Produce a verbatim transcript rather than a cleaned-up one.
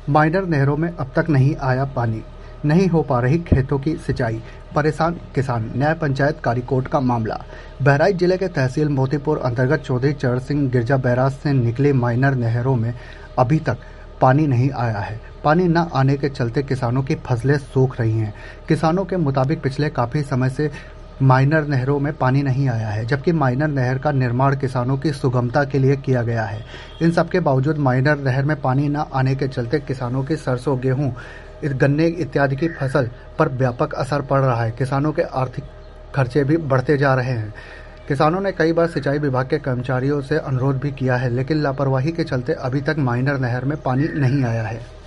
Minor नहरों में अब तक नहीं आया पानी, नहीं हो पा रही खेतों की सिंचाई, परेशान किसान। न्याय पंचायत कारीकोट का मामला। बहराइच जिले के तहसील मोतीपुर अंतर्गत चौधरी चरण सिंह गिरजा बैराज से निकले माइनर नहरों में अभी तक पानी नहीं आया है। पानी न आने के चलते किसानों की फसलें सूख रही हैं। किसानों के मुताबिक पिछले काफी समय से माइनर नहरों में पानी नहीं आया है, जबकि माइनर नहर का निर्माण किसानों की सुगमता के लिए किया गया है। इन सबके बावजूद माइनर नहर में पानी न आने के चलते किसानों की सरसों, गेहूं, गन्ने इत्यादि की फसल पर व्यापक असर पड़ रहा है। किसानों के आर्थिक खर्चे भी बढ़ते जा रहे हैं। किसानों ने कई बार सिंचाई विभाग के कर्मचारियों से अनुरोध भी किया है, लेकिन लापरवाही के चलते अभी तक माइनर नहर में पानी नहीं आया है।